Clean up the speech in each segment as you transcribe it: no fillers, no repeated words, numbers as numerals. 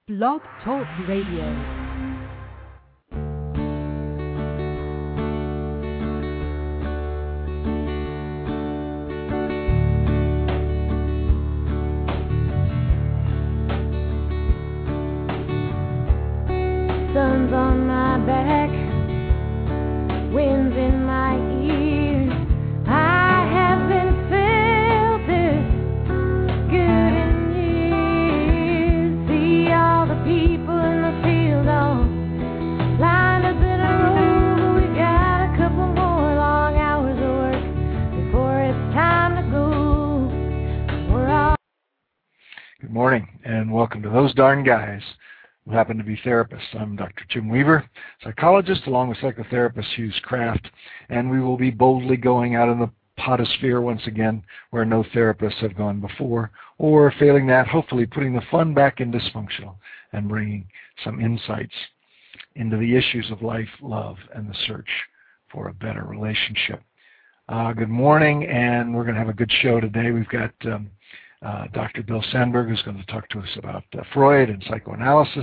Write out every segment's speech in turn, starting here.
Blog Talk Radio. Sun's on my back, winds in my ears. I haven't felt this good in years. See all the people in the field all lined up in a row. We got a couple more long hours of work before it's time to go. We're all... Good morning and welcome to Those Darn Guys who happen to be therapists. I'm Dr. Jim Weaver, psychologist, along with psychotherapist Hughes Kraft, and we will be boldly going out in the potosphere once again where no therapists have gone before, or failing that, hopefully putting the fun back in dysfunctional and bringing some insights into the issues of life, love, and the search for a better relationship. Good morning, and we're going to have a good show today. We've got Dr. Bill Sandberg, who's going to talk to us about Freud and psychoanalysis,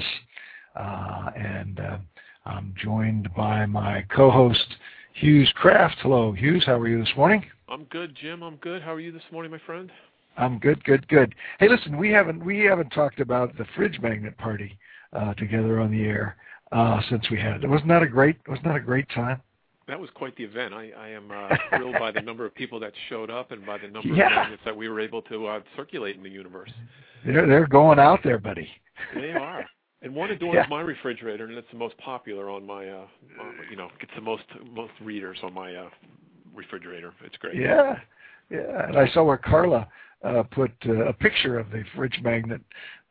and I'm joined by my co-host, Hughes Kraft. Hello, Hughes. How are you this morning? I'm good, Jim. I'm good. How are you this morning, my friend? I'm good, good, good. Hey, listen, we haven't talked about the fridge magnet party together on the air since we had it. Wasn't that a great time? That was quite the event. I am thrilled by the number of people that showed up and by the number of magnets that we were able to circulate in the universe. They're going out there, buddy. They are. And one adorns my refrigerator, and it's the most popular on my, gets the most readers on my refrigerator. It's great. Yeah. And I saw where Carla put a picture of the fridge magnet.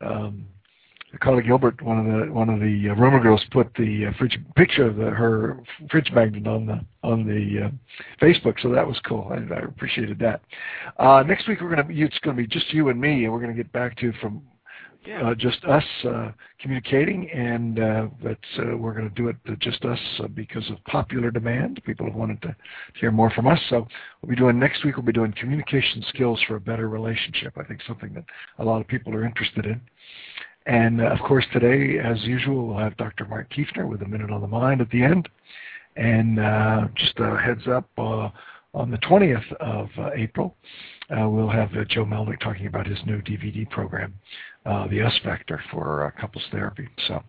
Carla Gilbert, one of the Rumor Girls, put the picture of her fridge magnet on the Facebook, so that was cool. I appreciated that. Next week it's going to be just you and me, and we're going to get back to just us communicating, and we're going to do it just us because of popular demand. People have wanted to hear more from us, so next week we'll be doing communication skills for a better relationship. I think something that a lot of people are interested in. And, of course, today, as usual, we'll have Dr. Mark Kiefner with a Minute on the Mind at the end. And just a heads up, on the 20th of April, we'll have Joe Melnick talking about his new DVD program, The Us Factor, for couples therapy. So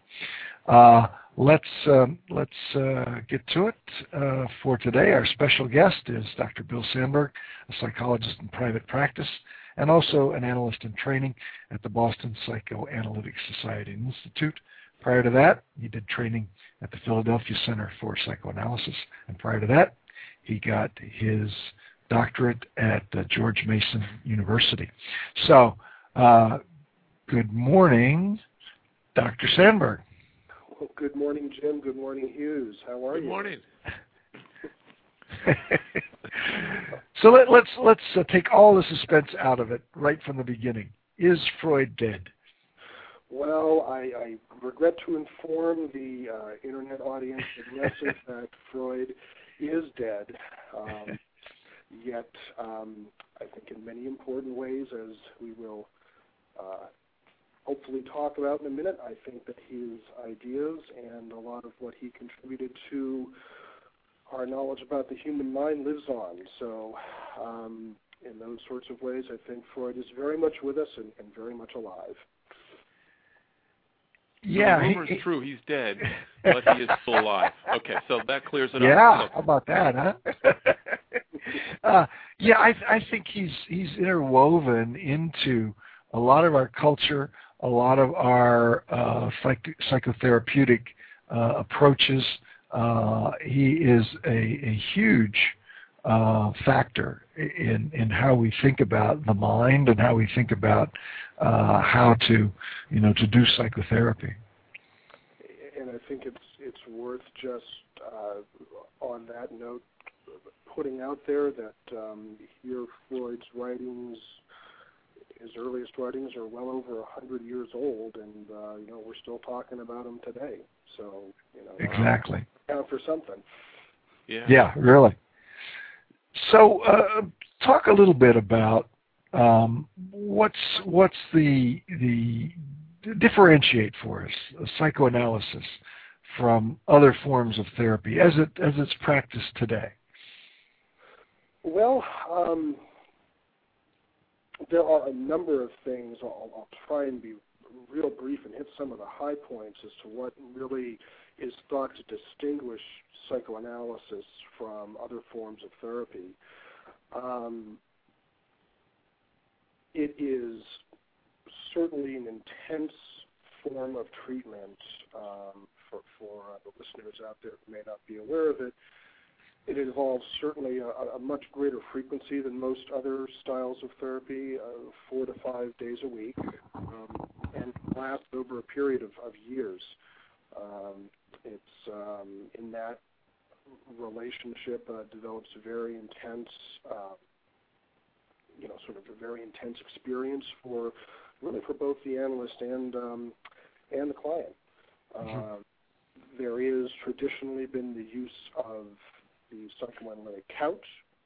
let's get to it. For today, our special guest is Dr. Bill Sandberg, a psychologist in private practice, and also an analyst in training at the Boston Psychoanalytic Society and Institute. Prior to that, he did training at the Philadelphia Center for Psychoanalysis, and prior to that, he got his doctorate at George Mason University. So, good morning, Dr. Sandberg. Well, good morning, Jim. Good morning, Hughes. How are you? Good morning. So let's take all the suspense out of it right from the beginning. Is Freud dead? Well, I regret to inform the internet audience that yes, in fact, Freud is dead. Yet, I think in many important ways, as we will hopefully talk about in a minute, I think that his ideas and a lot of what he contributed to our knowledge about the human mind lives on. So in those sorts of ways, I think Freud is very much with us and very much alive. Yeah. The rumor's true. He's dead, but he is still alive. Okay, so that clears it up. Yeah, how about that, huh? I think he's interwoven into a lot of our culture, a lot of our psychotherapeutic approaches. He is a huge factor in how we think about the mind and how we think about how to do psychotherapy. And I think it's worth just on that note putting out there that here Freud's writings, his earliest writings, are well over 100 years old, and we're still talking about them today. So exactly. Count for something. Yeah, really. So, talk a little bit about what's the differentiate for us psychoanalysis from other forms of therapy as it's practiced today? Well, there are a number of things. I'll try and be real brief and hit some of the high points as to what really is thought to distinguish psychoanalysis from other forms of therapy. It is certainly an intense form of treatment. For the listeners out there who may not be aware of it, it involves certainly a much greater frequency than most other styles of therapy, 4 to 5 days a week, and lasts over a period of years. It's in that relationship develops a very intense, sort of a very intense experience for both the analyst and the client. There is traditionally been the use of the psychoanalytic couch,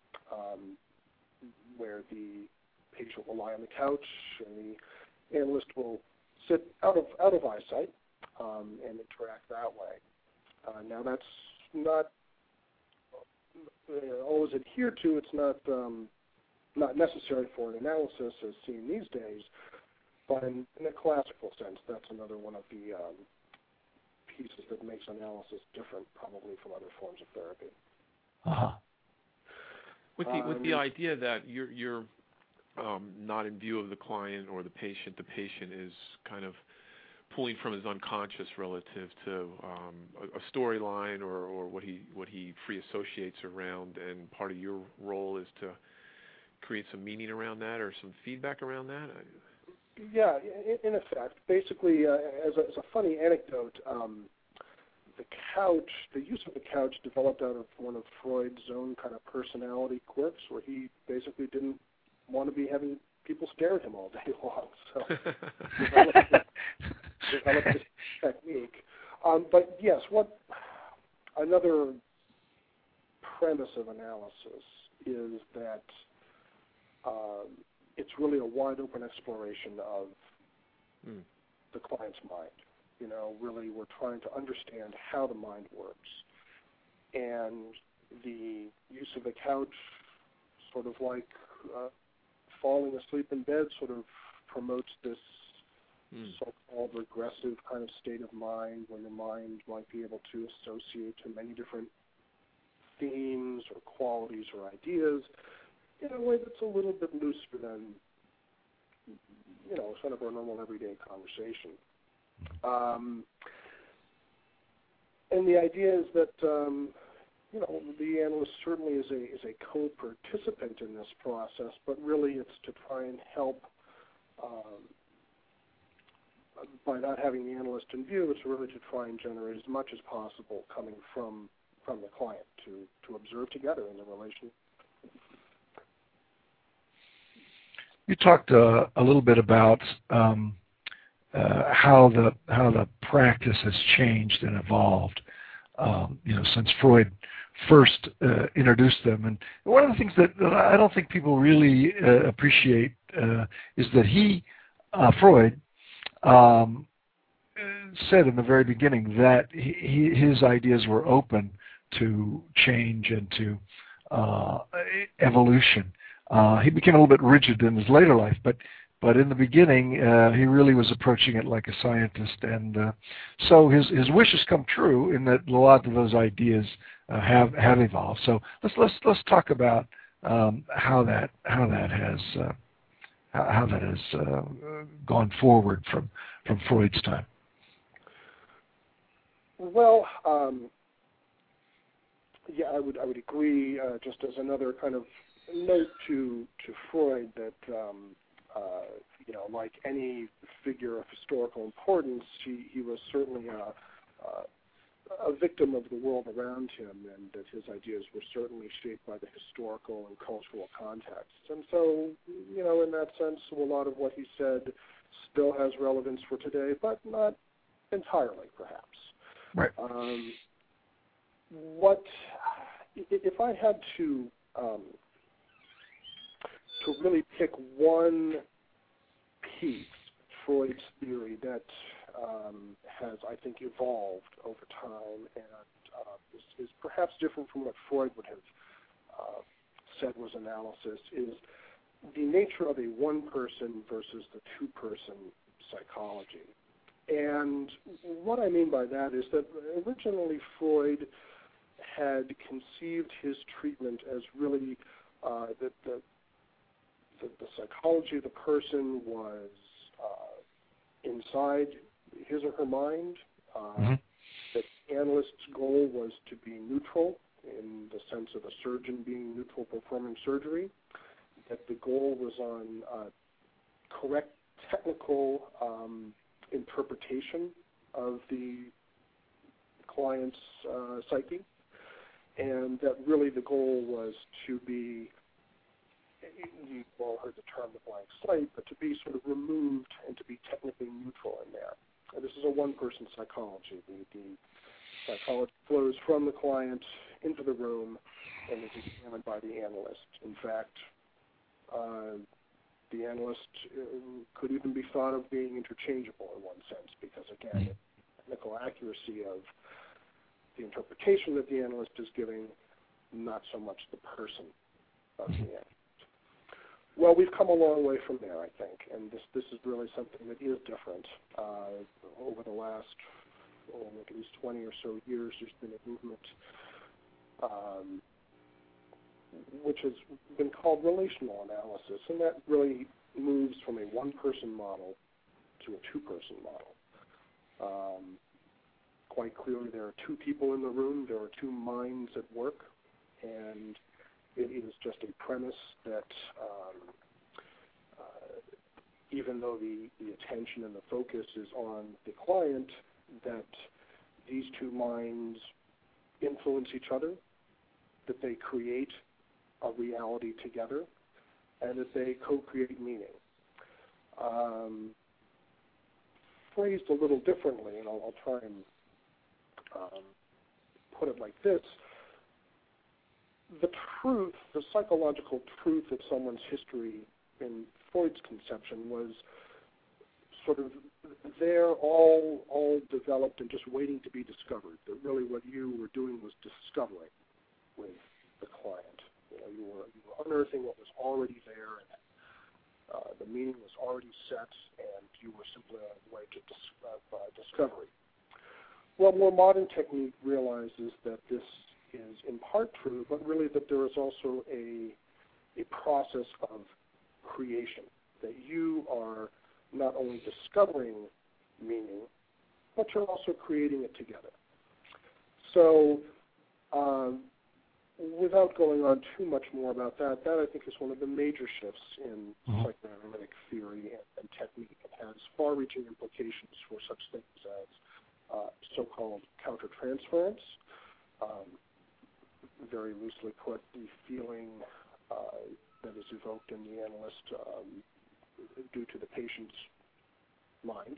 where the patient will lie on the couch and the analyst will sit out of eyesight and interact that way. Now that's not always adhered to. It's not necessary for an analysis as seen these days, but in a classical sense, that's another one of the pieces that makes analysis different probably from other forms of therapy. With the idea that you're not in view of the client or the patient is kind of pulling from his unconscious relative to a storyline or what he free associates around, and part of your role is to create some meaning around that or some feedback around that? Yeah, in effect. Basically, as a funny anecdote, the use of the couch developed out of one of Freud's own kind of personality quirks, where he basically didn't want to be having people stare at him all day long. So developed this technique. But yes, another premise of analysis is that it's really a wide open exploration of the client's mind. Really we're trying to understand how the mind works. And the use of the couch, sort of like falling asleep in bed, sort of promotes this so-called regressive kind of state of mind where your mind might be able to associate to many different themes or qualities or ideas in a way that's a little bit looser than, sort of our normal everyday conversation. And the idea is that, the analyst certainly is a co-participant in this process, but really it's to try and help, by not having the analyst in view, it's really to try and generate as much as possible coming from the client to observe together in the relation. You talked a little bit about how the practice has changed and evolved, since Freud first introduced them. And one of the things that I don't think people really appreciate is that Freud, said in the very beginning that his ideas were open to change and to evolution. He became a little bit rigid in his later life, but in the beginning, he really was approaching it like a scientist, and so his wishes come true in that a lot of those ideas have evolved. So let's talk about how that has gone forward from Freud's time. Well, yeah, I would agree. Just as another kind of note to Freud that. Like any figure of historical importance, he was certainly a victim of the world around him, and that his ideas were certainly shaped by the historical and cultural context. And so, in that sense, a lot of what he said still has relevance for today, but not entirely, perhaps. Right. If I had to really pick one piece Freud's theory that has, I think, evolved over time and is perhaps different from what Freud would have said was analysis, is the nature of a one-person versus the two-person psychology. And what I mean by that is that originally Freud had conceived his treatment as really that the psychology of the person was inside his or her mind. That the analyst's goal was to be neutral in the sense of a surgeon being neutral performing surgery. That the goal was on correct technical interpretation of the client's psyche, and that really the goal was to be, you've all heard the term the blank slate, but to be sort of removed and to be technically neutral in there. And this is a one-person psychology. The psychology flows from the client into the room and is examined by the analyst. In fact, the analyst could even be thought of being interchangeable in one sense, because again, the technical accuracy of the interpretation that the analyst is giving, not so much the person of the analyst. Well, we've come a long way from there, I think, and this is really something that is different. Over the last, at least 20 or so years, there's been a movement which has been called relational analysis, and that really moves from a one-person model to a two-person model. Quite clearly, there are two people in the room, there are two minds at work, and it is just a premise that even though the attention and the focus is on the client, that these two minds influence each other, that they create a reality together, and that they co-create meaning. Phrased a little differently, and I'll try and put it like this: the truth, the psychological truth of someone's history in Freud's conception was sort of there, all developed and just waiting to be discovered. That really what you were doing was discovering with the client. You were unearthing what was already there, and the meaning was already set, and you were simply on the way to discovery. Well, more modern technique realizes that this is in part true, but really that there is also a process of creation, that you are not only discovering meaning, but you're also creating it together. So without going on too much more about that I think is one of the major shifts in psychoanalytic theory and technique. It has far-reaching implications for such things as so-called countertransference, very loosely put, the feeling that is evoked in the analyst due to the patient's mind,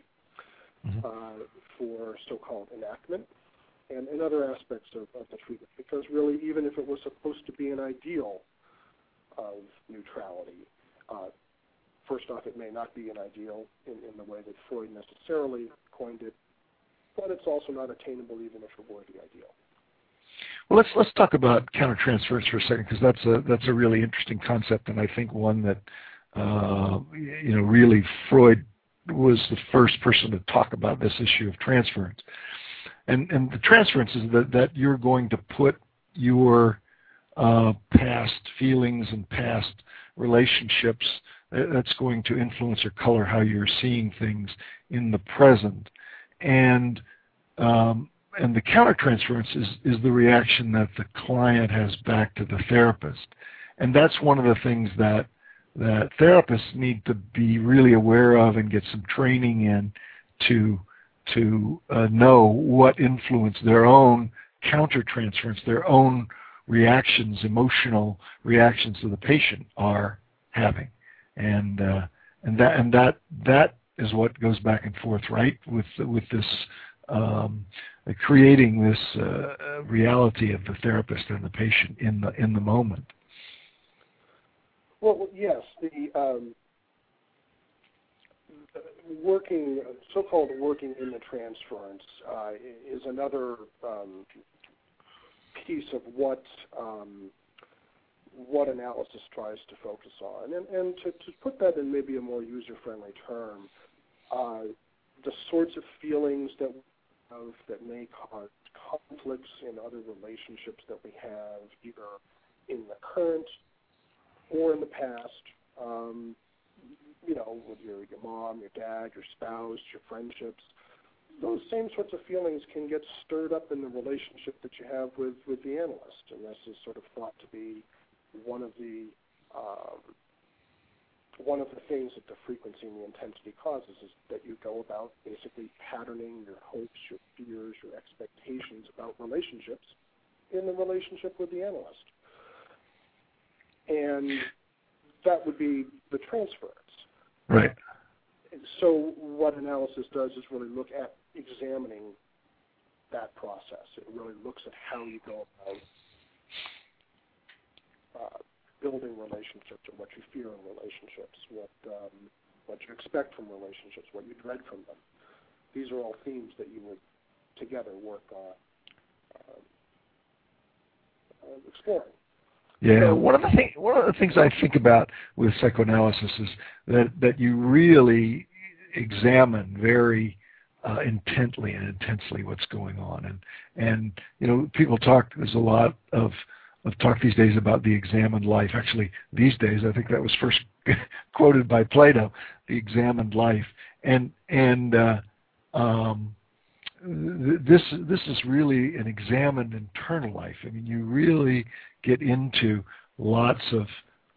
for so-called enactment, and other aspects of the treatment. Because really, even if it was supposed to be an ideal of neutrality, first off, it may not be an ideal in the way that Freud necessarily coined it, but it's also not attainable even if it were the ideal. Well, let's talk about countertransference for a second, because that's a really interesting concept, and I think one that really Freud was the first person to talk about this issue of transference. And the transference is that you're going to put your past feelings and past relationships, that's going to influence or color how you're seeing things in the present. And the countertransference is the reaction that the client has back to the therapist. And that's one of the things that therapists need to be really aware of and get some training in to know what influence their own countertransference, their own reactions, emotional reactions to the patient are having. And that is what goes back and forth, right, with this creating this reality of the therapist and the patient in the moment. Well, yes, so-called working in the transference is another piece of what analysis tries to focus on. And to put that in maybe a more user-friendly term, the sorts of feelings that we have that may cause conflicts in other relationships that we have, either in the current or in the past, with your mom, your dad, your spouse, your friendships. Those same sorts of feelings can get stirred up in the relationship that you have with the analyst, and this is sort of thought to be one of the things that the frequency and the intensity causes is that you go about basically patterning your hopes, your fears, your expectations about relationships in the relationship with the analyst. And that would be the transference. Right. So what analysis does is really look at examining that process. It really looks at how you go about building relationships, or what you fear in relationships, what you expect from relationships, what you dread from them. These are all themes that you would together work on exploring. Yeah, one of the things I think about with psychoanalysis is that you really examine very intently and intensely what's going on, and people talk. There's a lot of talk these days about the examined life. Actually, these days I think that was first quoted by Plato, the examined life, and this is really an examined internal life. I mean, you really get into lots of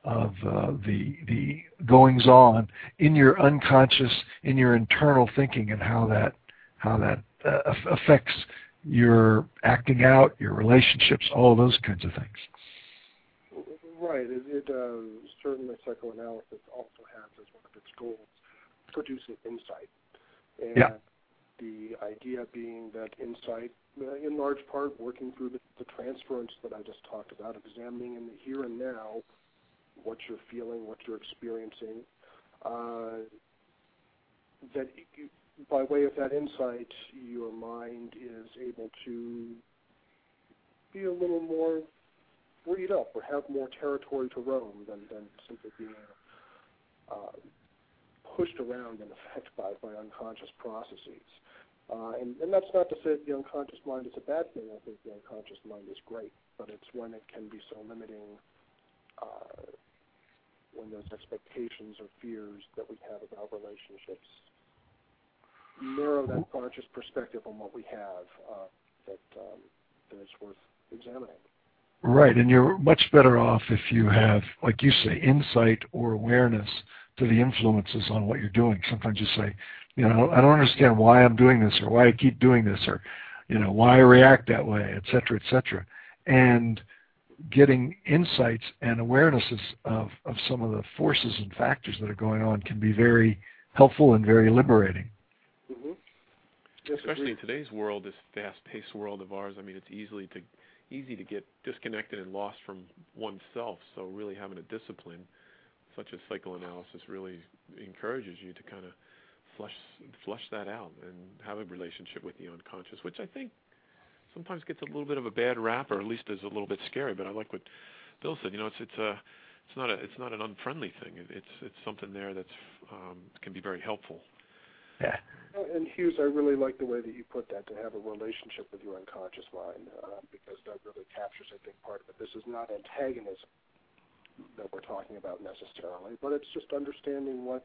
the goings on in your unconscious, in your internal thinking, and how that affects your acting out, your relationships, all those kinds of things. Right. Certainly psychoanalysis also has as one of its goals producing insight. And the idea being that insight, in large part, working through the transference that I just talked about, examining in the here and now what you're feeling, what you're experiencing, that by way of that insight, your mind is able to be a little more freed up or have more territory to roam than simply being pushed around, in effect, by unconscious processes. And that's not to say that the unconscious mind is a bad thing. I think the unconscious mind is great, but it's when it can be so limiting, when those expectations or fears that we have about relationships narrow that conscious perspective on what we have, that it's worth examining. Right, and you're much better off if you have, like you say, insight or awareness to the influences on what you're doing. Sometimes you say, I don't understand why I'm doing this, or why I keep doing this, or why I react that way, et cetera, et cetera. And getting insights and awarenesses of some of the forces and factors that are going on can be very helpful and very liberating. Mm-hmm. Especially in today's world, this fast-paced world of ours. I mean, it's easy to get disconnected and lost from oneself. So really having a discipline such as psychoanalysis really encourages you to kind of flush that out and have a relationship with the unconscious, which I think sometimes gets a little bit of a bad rap, or at least is a little bit scary. But I like what Bill said. It's not an unfriendly thing. It's something there that's can be very helpful. Yeah. And Hughes, I really like the way that you put that, to have a relationship with your unconscious mind, because that really captures, I think, part of it. This is not antagonism that we're talking about necessarily, but it's just understanding what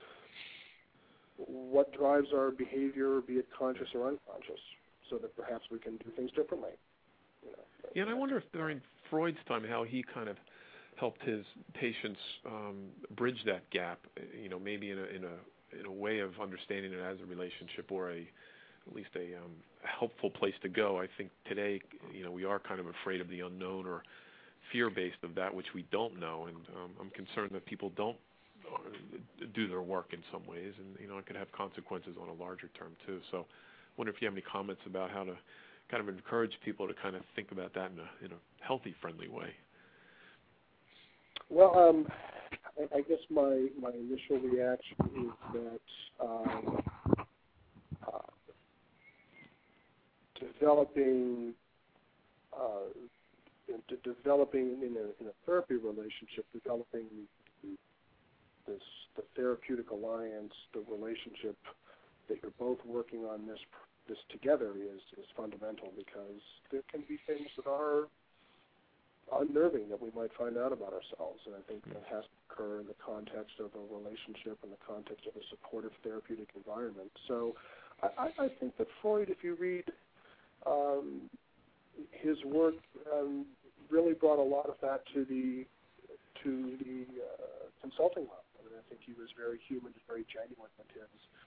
drives our behavior, be it conscious or unconscious, so that perhaps we can do things differently. Yeah, and I wonder if during Freud's time how he kind of helped his patients bridge that gap. Maybe in a way of understanding it as a relationship, or at least a helpful place to go. I think today, we are kind of afraid of the unknown, or fear-based of that which we don't know, and I'm concerned that people don't do their work in some ways, and it could have consequences on a larger term too. So, I wonder if you have any comments about how to kind of encourage people to kind of think about that in a healthy, friendly way. Well, I guess my initial reaction is that developing in a therapy relationship, developing the therapeutic alliance, the relationship that you're both working on this together is fundamental, because there can be things that are unnerving that we might find out about ourselves, and I think that has to occur in the context of a relationship, in the context of a supportive therapeutic environment. So I think that Freud, if you read his work, really brought a lot of that to the consulting level. I mean, I think he was very human and very genuine with his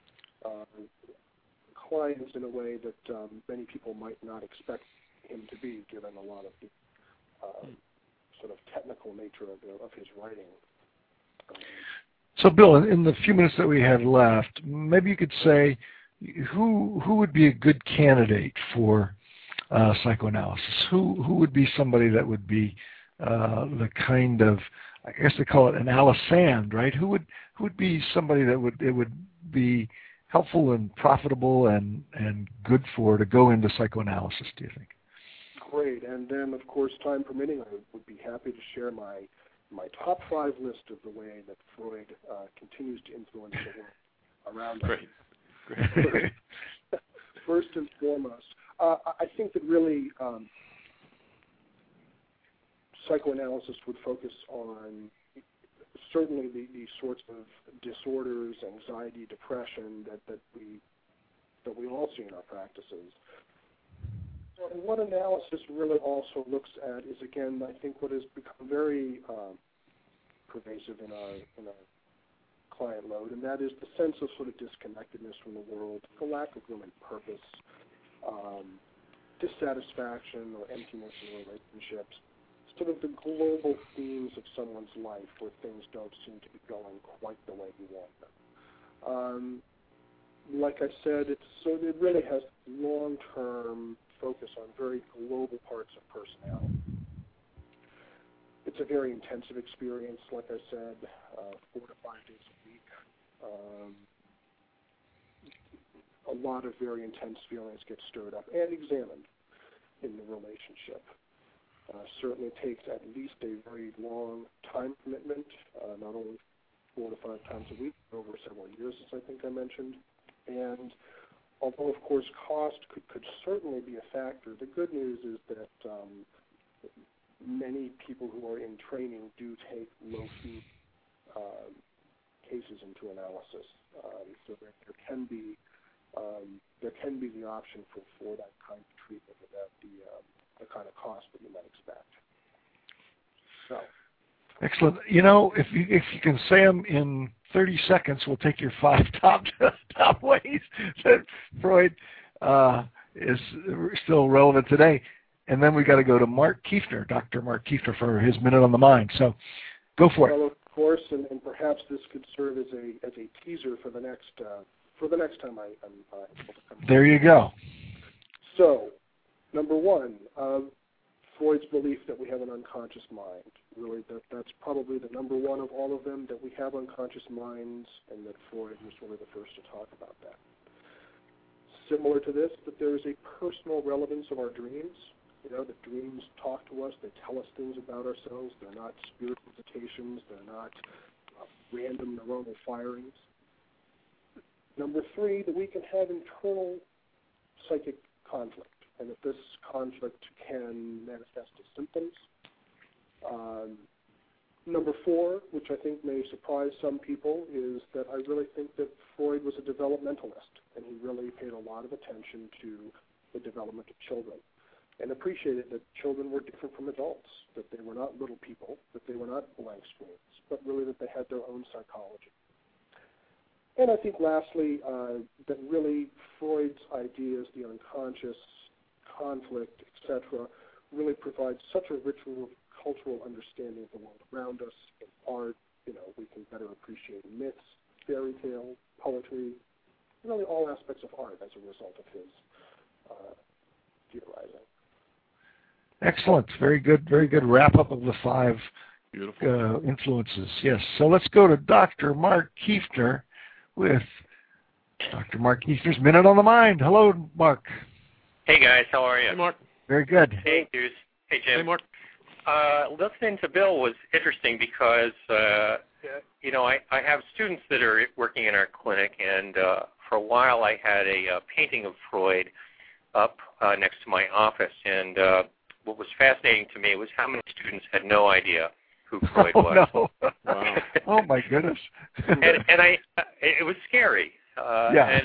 clients in a way that many people might not expect him to be, given a lot of the sort of technical nature of his writing. So, Bill, in the few minutes that we have left, maybe you could say who would be a good candidate for psychoanalysis? Who would be somebody that would be the kind of, I guess they call it an Alice Sand, right? Who would be somebody that would be helpful and profitable and good for to go into psychoanalysis, do you think? Great. And then, of course, time permitting, I would be happy to share my top 5 list of the way that Freud continues to influence the world around us. Great. First and foremost, I think that really psychoanalysis would focus on certainly the sorts of disorders, anxiety, depression that we all see in our practices. And what analysis really also looks at is, again, I think what has become very pervasive in our client load, and that is the sense of sort of disconnectedness from the world, the lack of really purpose, dissatisfaction or emptiness in relationships, sort of the global themes of someone's life where things don't seem to be going quite the way you want them. Like I said, it really has long-term focus on very global parts of personality. It's a very intensive experience, like I said, 4 to 5 days a week. A lot of very intense feelings get stirred up and examined in the relationship. Certainly takes at least a very long time commitment, not only 4 to 5 times a week, but over several years, as I think I mentioned. And although, of course, cost could certainly be a factor, the good news is that many people who are in training do take low-fee cases into analysis. So there can be the option for that kind of treatment without the kind of cost that you might expect. So. Excellent. You know, if you can say them in 30 seconds, we'll take your 5 top ways that Freud is still relevant today. And then we got to go to Mark Kiefner, Dr. Mark Kiefner, for his Minute on the Mind. So go for it. Well, of course, and perhaps this could serve as a teaser for the next time I'm able to come. There you go. So, number 1, Freud's belief that we have an unconscious mind. Really, that's probably the number 1 of all of them, that we have unconscious minds, and that Freud was really the first to talk about that. Similar to this, that there is a personal relevance of our dreams. You know, the dreams talk to us, they tell us things about ourselves, they're not spirit visitations, they're not random neuronal firings. Number 3, that we can have internal psychic conflict, and that this conflict can manifest as symptoms. Number 4, which I think may surprise some people, is that I really think that Freud was a developmentalist, and he really paid a lot of attention to the development of children, and appreciated that children were different from adults, that they were not little people, that they were not blank screens, but really that they had their own psychology. And I think lastly, that really Freud's ideas, the unconscious, conflict, etc., really provides such a rich cultural understanding of the world around us. In art, we can better appreciate myths, fairy tales, poetry, really all aspects of art as a result of his theorizing. Excellent. Very good wrap-up of the 5 influences. Yes. So let's go to Dr. Mark Kiefner with Dr. Mark Kiefner's Minute on the Mind. Hello, Mark. Hey, guys. How are you? Hey, Mark. Very good. Hey, Deuce. Hey, Jim. Hey, Mark. Listening to Bill was interesting because, I have students that are working in our clinic, and for a while I had a painting of Freud up next to my office, and what was fascinating to me was how many students had no idea who Freud was. No. Wow. Oh, my goodness. and it was scary. Yeah.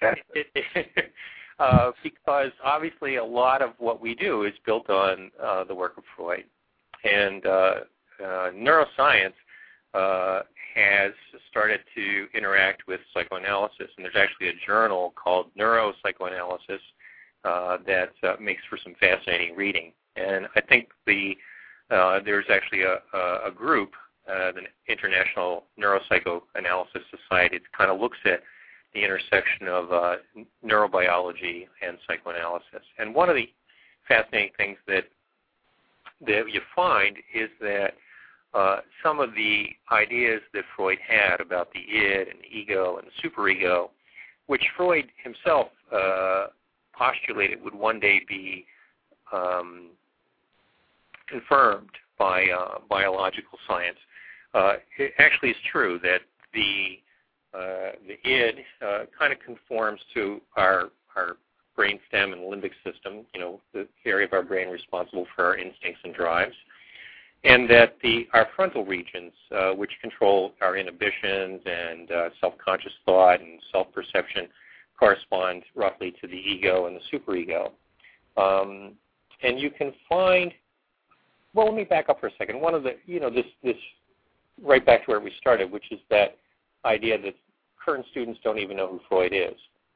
Because obviously a lot of what we do is built on the work of Freud. And neuroscience has started to interact with psychoanalysis, and there's actually a journal called Neuropsychoanalysis that makes for some fascinating reading. And I think there's actually a group, the International Neuropsychoanalysis Society, that kind of looks at the intersection of neurobiology and psychoanalysis. And one of the fascinating things that you find is that some of the ideas that Freud had about the id and the ego and the superego, which Freud himself postulated would one day be confirmed by biological science, it actually is true that the id kind of conforms to our brainstem and limbic system, the area of our brain responsible for our instincts and drives, and that our frontal regions, which control our inhibitions and self-conscious thought and self-perception, correspond roughly to the ego and the superego. And you can find, well, let me back up for a second. One of the, this right back to where we started, which is that idea that current students don't even know who Freud is.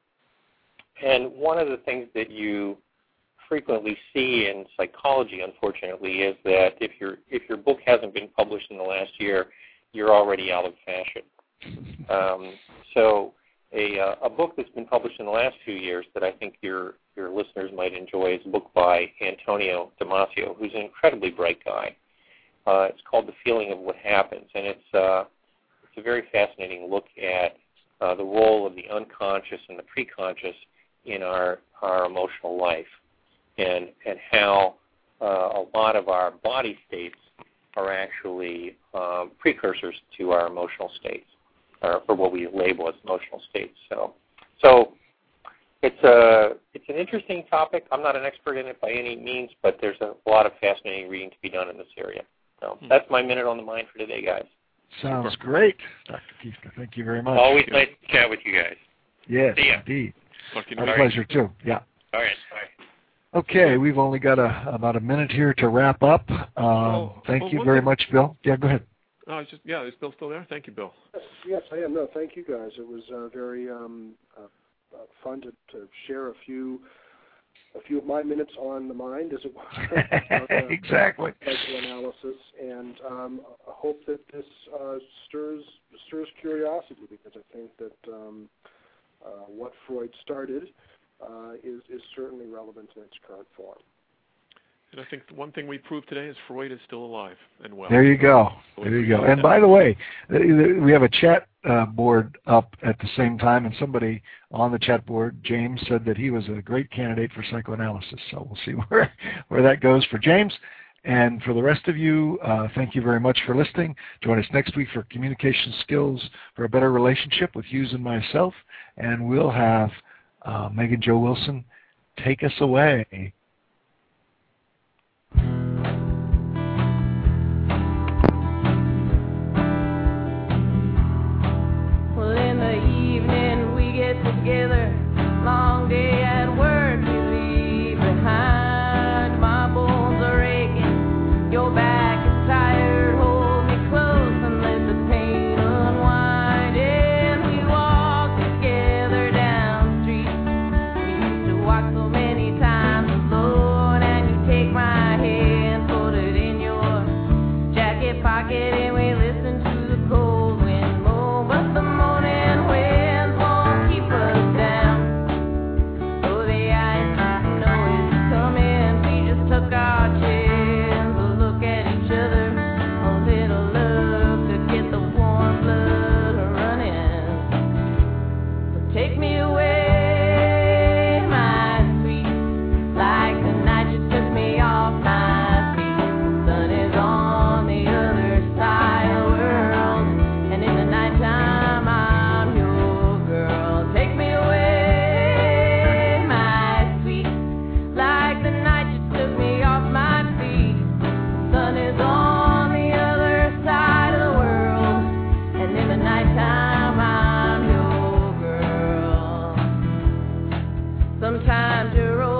And one of the things that you frequently see in psychology, unfortunately, is that if your book hasn't been published in the last year, you're already out of fashion. So a book that's been published in the last few years that I think your listeners might enjoy is a book by Antonio Damasio, who's an incredibly bright guy. It's called The Feeling of What Happens, and it's a very fascinating look at the role of the unconscious and the preconscious in our emotional life, and how a lot of our body states are actually precursors to our emotional states, or what we label as emotional states. So it's an interesting topic. I'm not an expert in it by any means, but there's a lot of fascinating reading to be done in this area. So that's my Minute on the Mind for today, guys. Sounds great, Dr. Kiefner. Thank you very much. Always nice to chat with you guys. Yes, See ya. indeed. Talk to you Our tomorrow. pleasure, too. Yeah. All right. Okay, we've only got about a minute here to wrap up. Thank you very much, Bill. Yeah, go ahead. Is Bill still there? Thank you, Bill. Yes, I am. No, thank you, guys. It was very fun to share a few of my minutes on the mind, as it were. Exactly. Psychoanalysis, and I hope that this stirs curiosity, because I think that what Freud started is certainly relevant in its current form. And I think the one thing we proved today is Freud is still alive and well. There you go. There you go. And by the way, we have a chat board up at the same time, and somebody on the chat board, James, said that he was a great candidate for psychoanalysis. So we'll see where that goes for James. And for the rest of you, thank you very much for listening. Join us next week for Communication Skills for a Better Relationship with Hughes and myself. And we'll have Megan Jo Wilson take us away. Well, in the evening we get together, long day at work we leave behind. My bones are aching, your back is tired, hold me close and let the pain unwind. And we walk together down the street we used to walk so many times alone. And you take my hand, put it in your jacket pocket, and we listen to the cold wind moan. But the morning winds won't keep us down. time to roll.